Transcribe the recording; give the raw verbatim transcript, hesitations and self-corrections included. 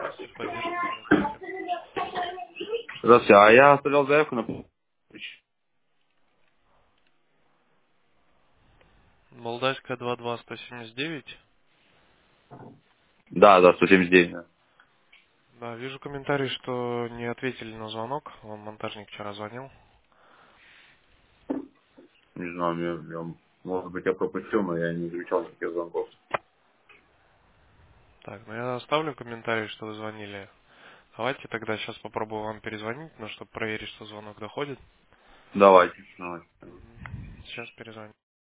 Техподдержка, здравствуйте. Здравствуйте, а я оставлял заявку на... Молдавская два два сто семьдесят девять. Да, да, сто семьдесят девять, да. Да, вижу комментарий, что не ответили на звонок. Вам монтажник вчера звонил. Не знаю, я- я- может быть, я пропустил, но я не замечал никаких звонков. Так, ну я оставлю комментарий, что вы звонили. Давайте тогда сейчас попробую вам перезвонить, ну, чтобы проверить, что звонок доходит. Давайте, давайте. Сейчас перезвоню.